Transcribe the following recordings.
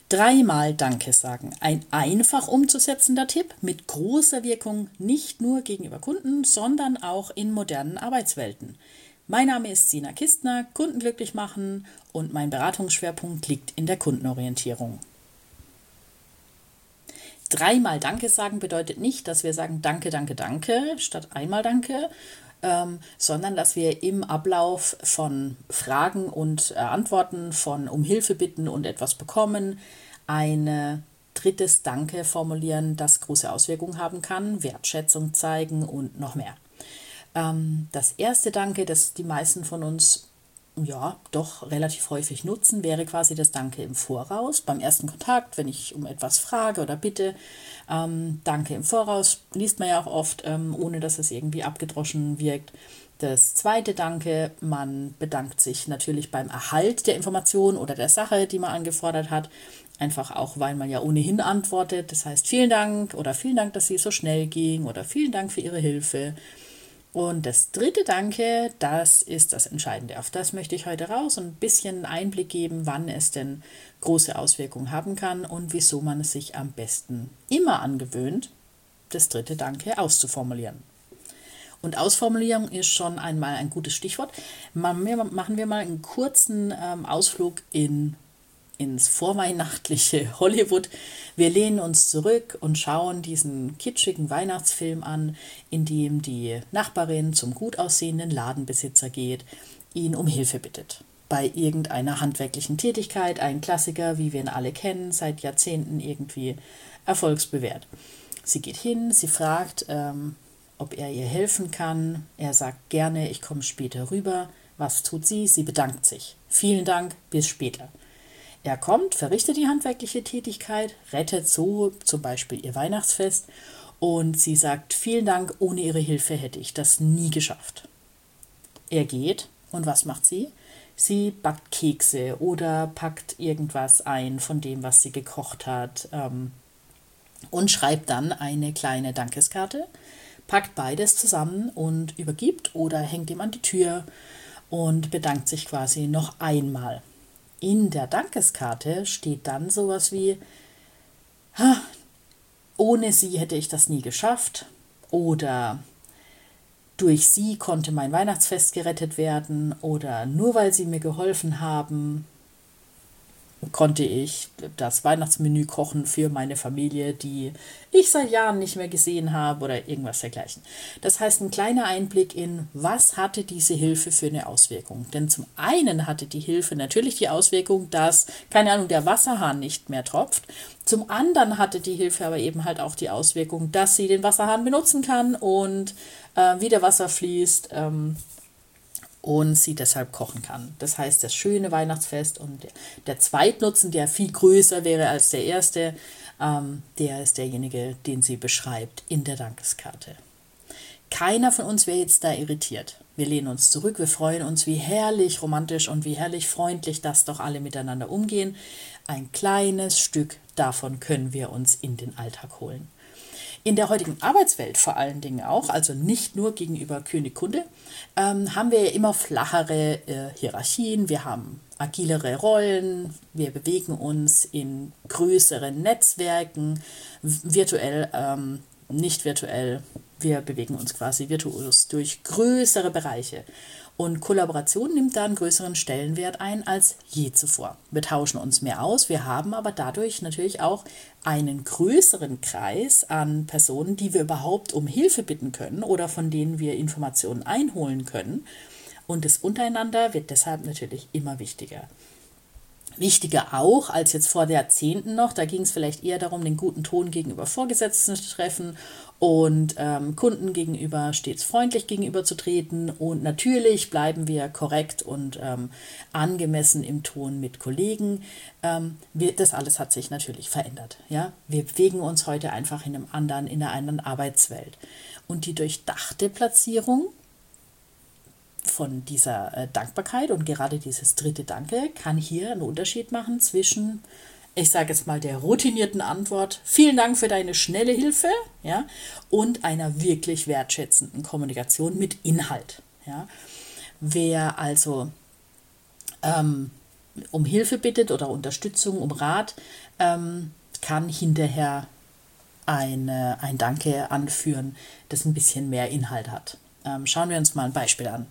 Dreimal Danke sagen. Ein einfach umzusetzender Tipp mit großer Wirkung nicht nur gegenüber Kunden, sondern auch in modernen Arbeitswelten. Mein Name ist Sina Kistner, Kunden glücklich machen und mein Beratungsschwerpunkt liegt in der Kundenorientierung. Dreimal Danke sagen bedeutet nicht, dass wir sagen Danke, danke, danke statt einmal Danke, sondern dass wir im Ablauf von Fragen und Antworten, von um Hilfe bitten und etwas bekommen, ein drittes Danke formulieren, das große Auswirkungen haben kann, Wertschätzung zeigen und noch mehr. Das erste Danke, das die meisten von uns ja doch relativ häufig nutzen, wäre quasi das Danke im Voraus. Beim ersten Kontakt, wenn ich um etwas frage oder bitte, Danke im Voraus, liest man ja auch oft, ohne dass es irgendwie abgedroschen wirkt. Das zweite Danke, man bedankt sich natürlich beim Erhalt der Information oder der Sache, die man angefordert hat. Einfach auch, weil man ja ohnehin antwortet. Das heißt, vielen Dank oder vielen Dank, dass Sie so schnell ging oder vielen Dank für Ihre Hilfe. Und das dritte Danke, das ist das Entscheidende. Auf das möchte ich heute raus und ein bisschen Einblick geben, wann es denn große Auswirkungen haben kann und wieso man es sich am besten immer angewöhnt, das dritte Danke auszuformulieren. Und Ausformulierung ist schon einmal ein gutes Stichwort. Machen wir mal einen kurzen Ausflug ins vorweihnachtliche Hollywood. Wir lehnen uns zurück und schauen diesen kitschigen Weihnachtsfilm an, in dem die Nachbarin zum gut aussehenden Ladenbesitzer geht, ihn um Hilfe bittet. Bei irgendeiner handwerklichen Tätigkeit, ein Klassiker, wie wir ihn alle kennen, seit Jahrzehnten irgendwie erfolgsbewährt. Sie geht hin, sie fragt, ob er ihr helfen kann. Er sagt gerne, ich komme später rüber. Was tut sie? Sie bedankt sich. Vielen Dank, bis später. Er kommt, verrichtet die handwerkliche Tätigkeit, rettet so zum Beispiel ihr Weihnachtsfest und sie sagt, vielen Dank, ohne Ihre Hilfe hätte ich das nie geschafft. Er geht und was macht sie? Sie backt Kekse oder packt irgendwas ein von dem, was sie gekocht hat und schreibt dann eine kleine Dankeskarte, packt beides zusammen und übergibt oder hängt ihm an die Tür und bedankt sich quasi noch einmal. In der Dankeskarte steht dann sowas wie, ohne sie hätte ich das nie geschafft oder durch sie konnte mein Weihnachtsfest gerettet werden oder nur weil sie mir geholfen haben, konnte ich das Weihnachtsmenü kochen für meine Familie, die ich seit Jahren nicht mehr gesehen habe oder irgendwas dergleichen. Das heißt, ein kleiner Einblick in, was hatte diese Hilfe für eine Auswirkung. Denn zum einen hatte die Hilfe natürlich die Auswirkung, dass, keine Ahnung, der Wasserhahn nicht mehr tropft. Zum anderen hatte die Hilfe aber eben halt auch die Auswirkung, dass sie den Wasserhahn benutzen kann und wieder Wasser fließt, und sie deshalb kochen kann. Das heißt, das schöne Weihnachtsfest und der Zweitnutzen, der viel größer wäre als der erste, der ist derjenige, den sie beschreibt in der Dankeskarte. Keiner von uns wäre jetzt da irritiert. Wir lehnen uns zurück, wir freuen uns, wie herrlich romantisch und wie herrlich freundlich, dass doch alle miteinander umgehen. Ein kleines Stück davon können wir uns in den Alltag holen. In der heutigen Arbeitswelt vor allen Dingen auch, also nicht nur gegenüber König-Kunde, haben wir ja immer flachere Hierarchien, wir haben agilere Rollen, wir bewegen uns in größeren Netzwerken, virtuell, nicht virtuell, wir bewegen uns quasi virtuos durch größere Bereiche. Und Kollaboration nimmt da einen größeren Stellenwert ein als je zuvor. Wir tauschen uns mehr aus, wir haben aber dadurch natürlich auch einen größeren Kreis an Personen, die wir überhaupt um Hilfe bitten können oder von denen wir Informationen einholen können. Und das Untereinander wird deshalb natürlich immer wichtiger. Wichtiger auch als jetzt vor Jahrzehnten noch, da ging es vielleicht eher darum, den guten Ton gegenüber Vorgesetzten zu treffen und Kunden gegenüber stets freundlich gegenüberzutreten und natürlich bleiben wir korrekt und angemessen im Ton mit Kollegen. Das alles hat sich natürlich verändert. Ja? Wir bewegen uns heute einfach in einer anderen Arbeitswelt. Und die durchdachte Platzierung von dieser Dankbarkeit und gerade dieses dritte Danke kann hier einen Unterschied machen zwischen, ich sage jetzt mal, der routinierten Antwort, vielen Dank für deine schnelle Hilfe, ja, und einer wirklich wertschätzenden Kommunikation mit Inhalt. Ja. Wer also um Hilfe bittet oder Unterstützung, um Rat, kann hinterher ein Danke anführen, das ein bisschen mehr Inhalt hat. Schauen wir uns mal ein Beispiel an.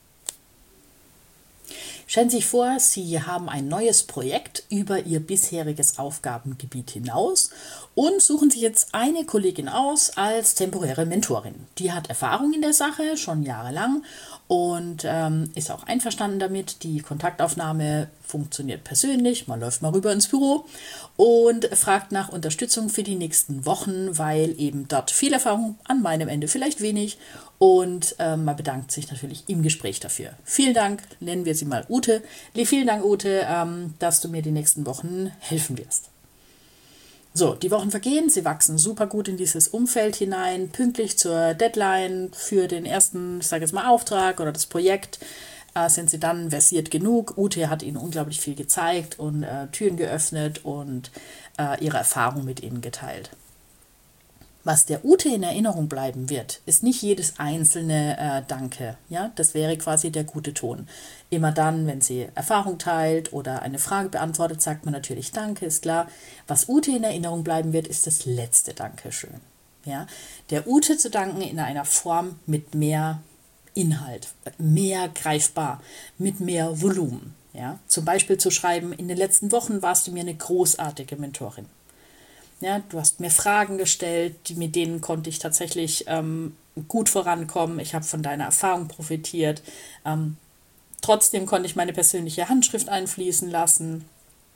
Stellen Sie sich vor, Sie haben ein neues Projekt über Ihr bisheriges Aufgabengebiet hinaus und suchen sich jetzt eine Kollegin aus als temporäre Mentorin. Die hat Erfahrung in der Sache, schon jahrelang, und ist auch einverstanden damit. Die Kontaktaufnahme funktioniert persönlich, man läuft mal rüber ins Büro und fragt nach Unterstützung für die nächsten Wochen, weil eben dort viel Erfahrung, an meinem Ende vielleicht wenig, und man bedankt sich natürlich im Gespräch dafür. Vielen Dank, nennen wir sie mal Ute. Vielen Dank, Ute, dass du mir die nächsten Wochen helfen wirst. So, die Wochen vergehen, sie wachsen super gut in dieses Umfeld hinein, pünktlich zur Deadline für den ersten, ich sage jetzt mal, Auftrag oder das Projekt, sind sie dann versiert genug. Ute hat ihnen unglaublich viel gezeigt und Türen geöffnet und ihre Erfahrung mit ihnen geteilt. Was der Ute in Erinnerung bleiben wird, ist nicht jedes einzelne Danke. Ja? Das wäre quasi der gute Ton. Immer dann, wenn sie Erfahrung teilt oder eine Frage beantwortet, sagt man natürlich Danke, ist klar. Was Ute in Erinnerung bleiben wird, ist das letzte Dankeschön. Ja? Der Ute zu danken in einer Form mit mehr Inhalt, mehr greifbar, mit mehr Volumen. Ja? Zum Beispiel zu schreiben, in den letzten Wochen warst du mir eine großartige Mentorin. Ja, du hast mir Fragen gestellt, mit denen konnte ich tatsächlich gut vorankommen. Ich habe von deiner Erfahrung profitiert. Trotzdem konnte ich meine persönliche Handschrift einfließen lassen.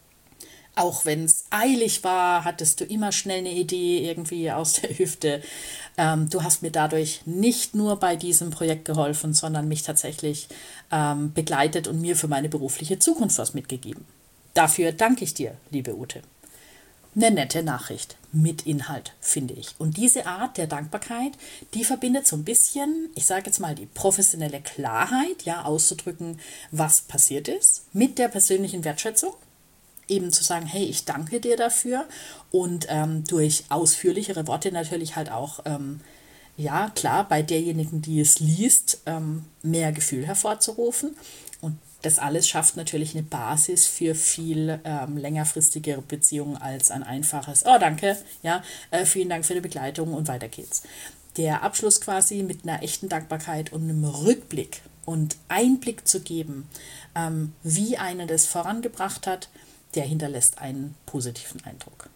Auch wenn es eilig war, hattest du immer schnell eine Idee irgendwie aus der Hüfte. Du hast mir dadurch nicht nur bei diesem Projekt geholfen, sondern mich tatsächlich begleitet und mir für meine berufliche Zukunft was mitgegeben. Dafür danke ich dir, liebe Ute. Eine nette Nachricht mit Inhalt, finde ich. Und diese Art der Dankbarkeit, die verbindet so ein bisschen, ich sage jetzt mal, die professionelle Klarheit, ja, auszudrücken, was passiert ist, mit der persönlichen Wertschätzung. Eben zu sagen, hey, ich danke dir dafür, und durch ausführlichere Worte natürlich halt auch, ja, klar, bei derjenigen, die es liest, mehr Gefühl hervorzurufen. Und das alles schafft natürlich eine Basis für viel längerfristigere Beziehungen als ein einfaches, oh danke, ja, vielen Dank für die Begleitung und weiter geht's. Der Abschluss quasi mit einer echten Dankbarkeit und einem Rückblick und Einblick zu geben, wie einen das vorangebracht hat, der hinterlässt einen positiven Eindruck.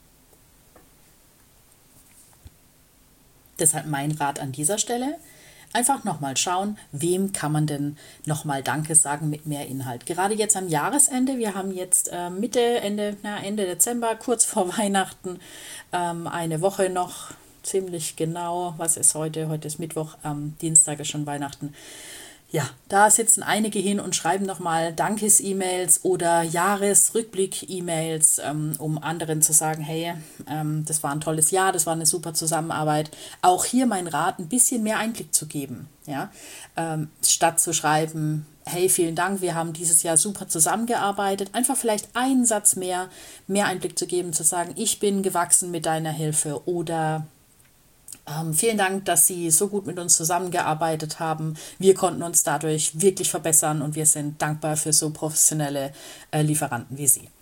Deshalb mein Rat an dieser Stelle: einfach nochmal schauen, wem kann man denn nochmal Danke sagen mit mehr Inhalt. Gerade jetzt am Jahresende, wir haben jetzt Ende Dezember, kurz vor Weihnachten, eine Woche noch, ziemlich genau, was ist heute? Heute ist Mittwoch, am Dienstag ist schon Weihnachten. Ja, da sitzen einige hin und schreiben nochmal Dankes-E-Mails oder Jahresrückblick-E-Mails, um anderen zu sagen, hey, das war ein tolles Jahr, das war eine super Zusammenarbeit. Auch hier mein Rat, ein bisschen mehr Einblick zu geben. Ja? Statt zu schreiben, hey, vielen Dank, wir haben dieses Jahr super zusammengearbeitet. Einfach vielleicht einen Satz mehr Einblick zu geben, zu sagen, ich bin gewachsen mit deiner Hilfe, oder vielen Dank, dass Sie so gut mit uns zusammengearbeitet haben. Wir konnten uns dadurch wirklich verbessern und wir sind dankbar für so professionelle Lieferanten wie Sie.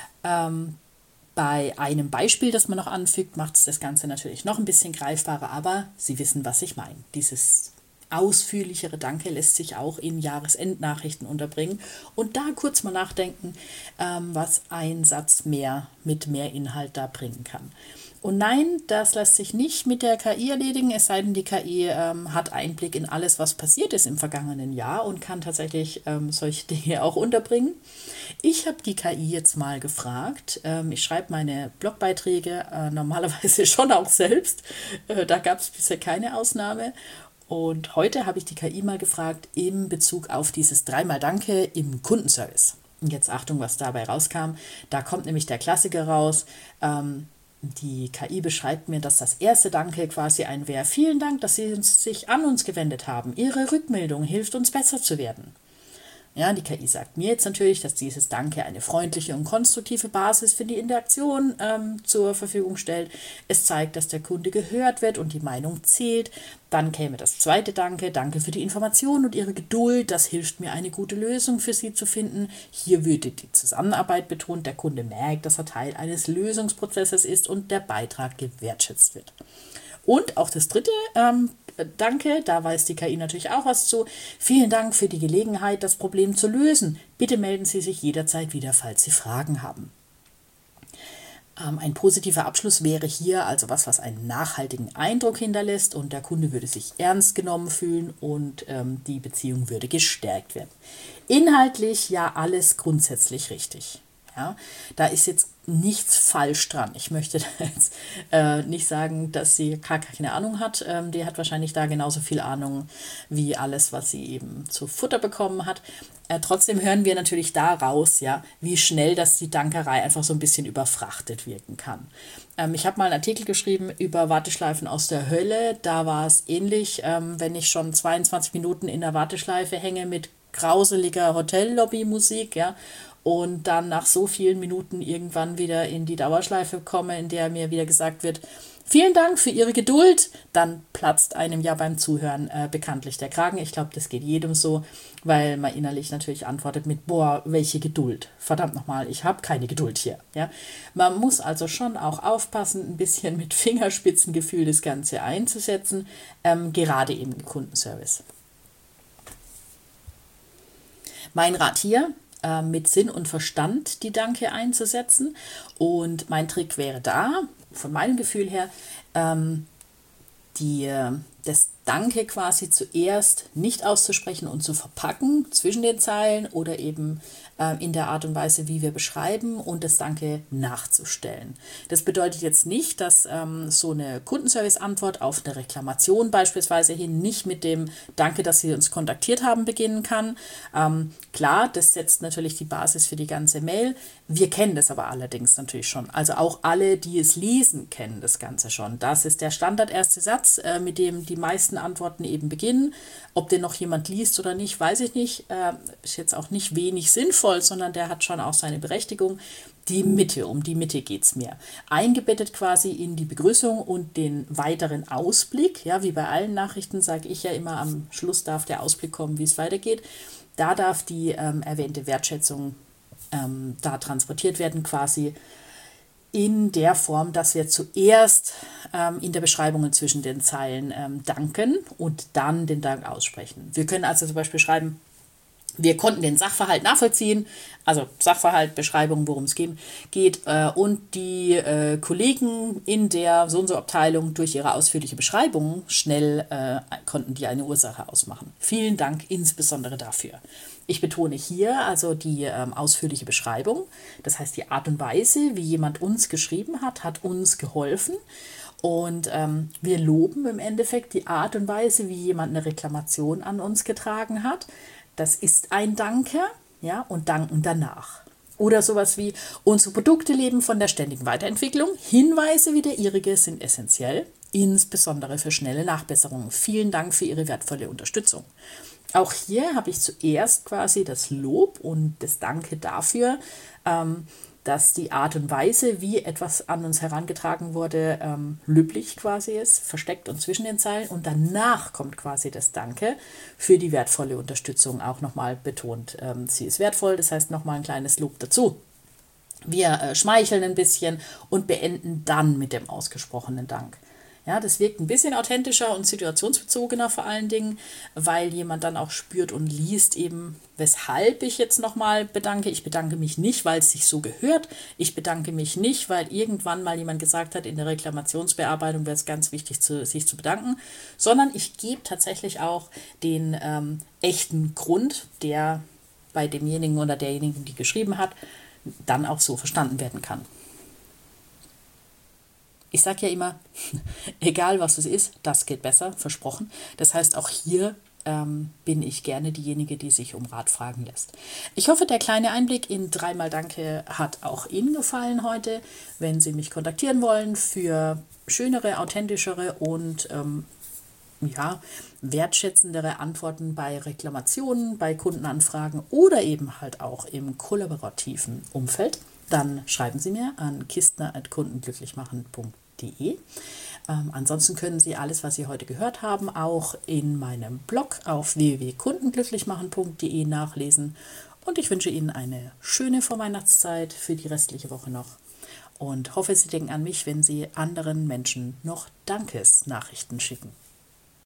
Bei einem Beispiel, das man noch anfügt, macht es das Ganze natürlich noch ein bisschen greifbarer, aber Sie wissen, was ich meine. Dieses ausführlichere Danke lässt sich auch in Jahresendnachrichten unterbringen und da kurz mal nachdenken, was ein Satz mehr mit mehr Inhalt da bringen kann. Und nein, das lässt sich nicht mit der KI erledigen, es sei denn, die KI hat Einblick in alles, was passiert ist im vergangenen Jahr und kann tatsächlich solche Dinge auch unterbringen. Ich habe die KI jetzt mal gefragt. Ich schreibe meine Blogbeiträge normalerweise schon auch selbst. Da gab es bisher keine Ausnahme. Und heute habe ich die KI mal gefragt in Bezug auf dieses dreimal Danke im Kundenservice. Und jetzt Achtung, was dabei rauskam. Da kommt nämlich der Klassiker raus. Die KI beschreibt mir, dass das erste Danke quasi ein wäre: vielen Dank, dass Sie sich an uns gewendet haben. Ihre Rückmeldung hilft uns besser zu werden. Ja, die KI sagt mir jetzt natürlich, dass dieses Danke eine freundliche und konstruktive Basis für die Interaktion zur Verfügung stellt. Es zeigt, dass der Kunde gehört wird und die Meinung zählt. Dann käme das zweite Danke. Danke für die Information und Ihre Geduld. Das hilft mir, eine gute Lösung für Sie zu finden. Hier würde die Zusammenarbeit betont. Der Kunde merkt, dass er Teil eines Lösungsprozesses ist und der Beitrag gewertschätzt wird. Und auch das dritte Danke, da weiß die KI natürlich auch was zu. Vielen Dank für die Gelegenheit, das Problem zu lösen. Bitte melden Sie sich jederzeit wieder, falls Sie Fragen haben. Ein positiver Abschluss wäre hier also was einen nachhaltigen Eindruck hinterlässt und der Kunde würde sich ernst genommen fühlen und die Beziehung würde gestärkt werden. Inhaltlich ja alles grundsätzlich richtig. Ja, da ist jetzt nichts falsch dran. Ich möchte jetzt nicht sagen, dass sie gar keine Ahnung hat. Die hat wahrscheinlich da genauso viel Ahnung wie alles, was sie eben zu Futter bekommen hat. Trotzdem hören wir natürlich daraus, ja, wie schnell das die Dankerei einfach so ein bisschen überfrachtet wirken kann. Ich habe mal einen Artikel geschrieben über Warteschleifen aus der Hölle. Da war es ähnlich, wenn ich schon 22 Minuten in der Warteschleife hänge mit grauseliger Hotellobby-Musik, ja, und dann nach so vielen Minuten irgendwann wieder in die Dauerschleife komme, in der mir wieder gesagt wird, vielen Dank für Ihre Geduld, dann platzt einem ja beim Zuhören bekanntlich der Kragen. Ich glaube, das geht jedem so, weil man innerlich natürlich antwortet mit, boah, welche Geduld. Verdammt nochmal, ich habe keine Geduld hier. Ja? Man muss also schon auch aufpassen, ein bisschen mit Fingerspitzengefühl das Ganze einzusetzen, gerade eben im Kundenservice. Mein Rat hier, mit Sinn und Verstand die Danke einzusetzen. Und mein Trick wäre da, von meinem Gefühl her, das Danke quasi zuerst nicht auszusprechen und zu verpacken zwischen den Zeilen oder eben in der Art und Weise, wie wir beschreiben und das Danke nachzustellen. Das bedeutet jetzt nicht, dass so eine Kundenservice-Antwort auf eine Reklamation beispielsweise hin nicht mit dem Danke, dass Sie uns kontaktiert haben, beginnen kann. Klar, das setzt natürlich die Basis für die ganze Mail. Wir kennen das aber allerdings natürlich schon. Also auch alle, die es lesen, kennen das Ganze schon. Das ist der Standard erste Satz, mit dem die meisten Antworten eben beginnen. Ob den noch jemand liest oder nicht, weiß ich nicht. Ist jetzt auch nicht wenig sinnvoll, sondern der hat schon auch seine Berechtigung. Die Mitte, um die Mitte geht es mir. Eingebettet quasi in die Begrüßung und den weiteren Ausblick. Ja, wie bei allen Nachrichten sage ich ja immer, am Schluss darf der Ausblick kommen, wie es weitergeht. Da darf die erwähnte Wertschätzung da transportiert werden, quasi in der Form, dass wir zuerst in der Beschreibung zwischen den Zeilen danken und dann den Dank aussprechen. Wir können also zum Beispiel schreiben, wir konnten den Sachverhalt nachvollziehen, also Sachverhalt, Beschreibung, worum es geht, und die Kollegen in der so-und-so Abteilung durch ihre ausführliche Beschreibung schnell konnten die eine Ursache ausmachen. Vielen Dank insbesondere dafür. Ich betone hier also die ausführliche Beschreibung, das heißt die Art und Weise, wie jemand uns geschrieben hat uns geholfen. Und wir loben im Endeffekt die Art und Weise, wie jemand eine Reklamation an uns getragen hat. Das ist ein Danke, ja, und danken danach. Oder sowas wie, unsere Produkte leben von der ständigen Weiterentwicklung. Hinweise wie der Ihrige sind essentiell, insbesondere für schnelle Nachbesserungen. Vielen Dank für Ihre wertvolle Unterstützung. Auch hier habe ich zuerst quasi das Lob und das Danke dafür, dass die Art und Weise, wie etwas an uns herangetragen wurde, löblich quasi ist, versteckt und zwischen den Zeilen. Und danach kommt quasi das Danke für die wertvolle Unterstützung, auch nochmal betont. Sie ist wertvoll, das heißt nochmal ein kleines Lob dazu. Wir schmeicheln ein bisschen und beenden dann mit dem ausgesprochenen Dank. Ja, das wirkt ein bisschen authentischer und situationsbezogener vor allen Dingen, weil jemand dann auch spürt und liest eben, weshalb ich jetzt nochmal bedanke. Ich bedanke mich nicht, weil es sich so gehört. Ich bedanke mich nicht, weil irgendwann mal jemand gesagt hat, in der Reklamationsbearbeitung wäre es ganz wichtig, sich zu bedanken, sondern ich gebe tatsächlich auch den echten Grund, der bei demjenigen oder derjenigen, die geschrieben hat, dann auch so verstanden werden kann. Ich sage ja immer, egal was es ist, das geht besser, versprochen. Das heißt, auch hier bin ich gerne diejenige, die sich um Rat fragen lässt. Ich hoffe, der kleine Einblick in 3x Danke hat auch Ihnen gefallen heute. Wenn Sie mich kontaktieren wollen für schönere, authentischere und ja, wertschätzendere Antworten bei Reklamationen, bei Kundenanfragen oder eben halt auch im kollaborativen Umfeld, dann schreiben Sie mir an kistner@kundenglücklichmachen.de. Ansonsten können Sie alles, was Sie heute gehört haben, auch in meinem Blog auf www.kundenglücklichmachen.de nachlesen. Und ich wünsche Ihnen eine schöne Vorweihnachtszeit für die restliche Woche noch und hoffe, Sie denken an mich, wenn Sie anderen Menschen noch Dankesnachrichten schicken.